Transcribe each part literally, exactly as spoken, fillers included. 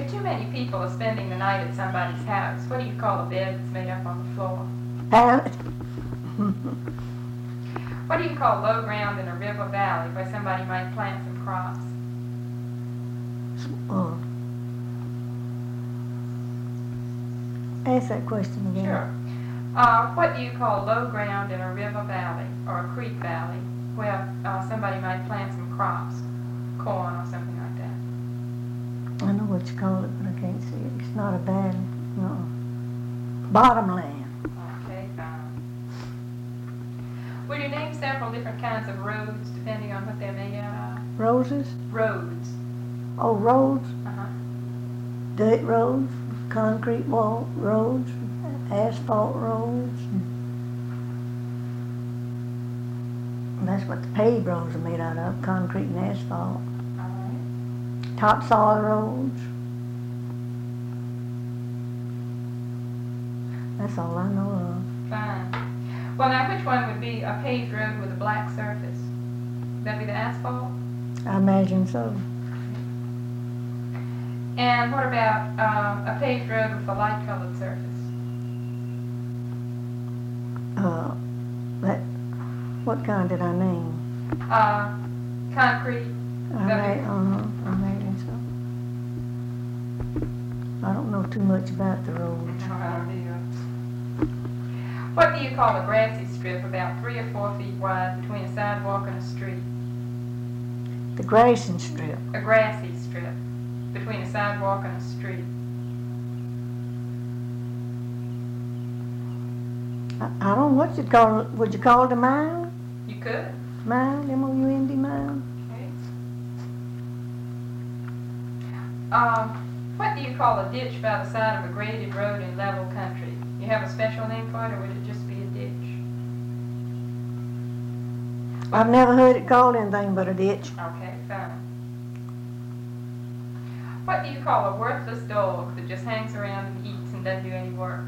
If too many people are spending the night at somebody's house, what do you call a bed that's made up on the floor? Pallet. What do you call low ground in a river valley where somebody might plant some crops? Uh, ask that question again. Sure. Uh, what do you call low ground in a river valley or a creek valley where uh, somebody might plant some crops, corn or something like that? I know what you call it, but I can't see it. It's not a valley. No. Bottomland. Okay, fine. Would you name several different kinds of roads depending on what they're made out of? Roses? Roads. Oh, roads. Uh-huh. Dirt roads, concrete wall roads, asphalt roads. And that's what the paved roads are made out of, concrete and asphalt. All right. Topsoil roads. That's all I know of. Fine. Well, now, which one would be a paved road with a black surface? Would that be the asphalt? I imagine so. And what about um, a paved road with a light-colored surface? Uh, that, what kind did I name? Uh, concrete. I That ma- is- uh-huh, I imagine so. I don't know too much about the roads. No, I don't either. What do you call a grassy strip about three or four feet wide between a sidewalk and a street? The grazing strip. A grassy strip between a sidewalk and a street. I, I don't know what you'd call it. Would you call it a mound? You could. Mound, M O U N D, mound? Okay. Um, what do you call a ditch by the side of a graded road in level country? You have a special name for it, or would it just be a ditch? I've never heard it called anything but a ditch. Okay, fine. What do you call a worthless dog that just hangs around and eats and doesn't do any work?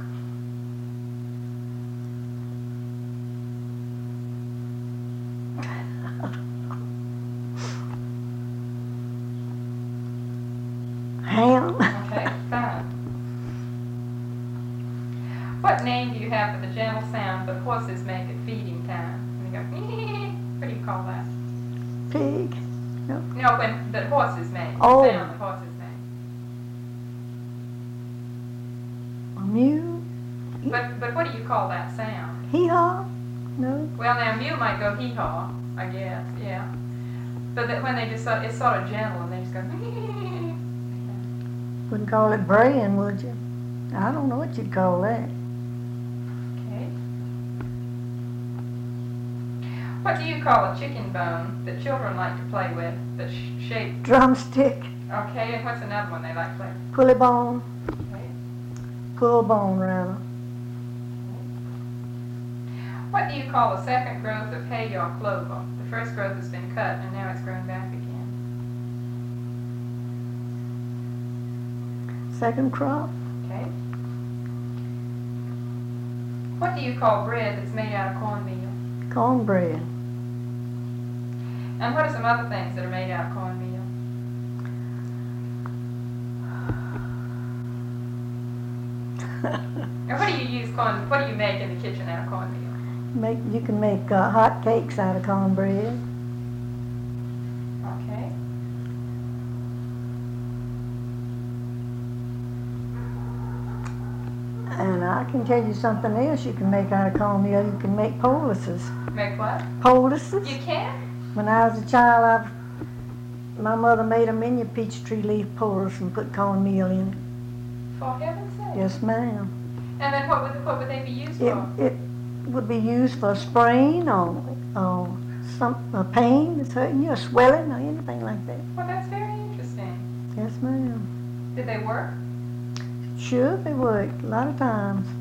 Ham. Okay, fine. What name do you have for the gentle sound that horses make at feeding time? And they go, what do you call that? Pig. No. No, when that horses make. Oh. The sound that horses make. A mew. But but what do you call that sound? Hee-haw. No. Well, now a mule might go hee-haw, I guess, yeah. But that when they just sort, it's sort of gentle and they just go. Wouldn't call it braying, would you? I don't know what you'd call that. Okay. What do you call a chicken bone that children like to play with that's sh- shaped? Drumstick. Okay, and what's another one they like to play with? Pulley bone. Okay. Pull bone, rather. What do you call a second growth of hay or clover? The first growth has been cut and now it's grown back again. Second crop. Okay. What do you call bread that's made out of cornmeal? Cornbread. And what are some other things that are made out of cornmeal? And what do you use corn? What do you make in the kitchen out of cornmeal? Make you can make uh, hot cakes out of cornbread. Okay. And I can tell you something else you can make out of cornmeal. You can make poultices. Make what? Poultices. You can? When I was a child, I've, my mother made a mini peach tree leaf poultice and put cornmeal in it. For heaven's sake. Yes, ma'am. And then what would what would they be used It, for? it would be used for sprain or, or some a pain that's hurting you, or swelling, or anything like that. Well, that's very interesting. Yes, ma'am. Did they work? Sure, they work a lot of times.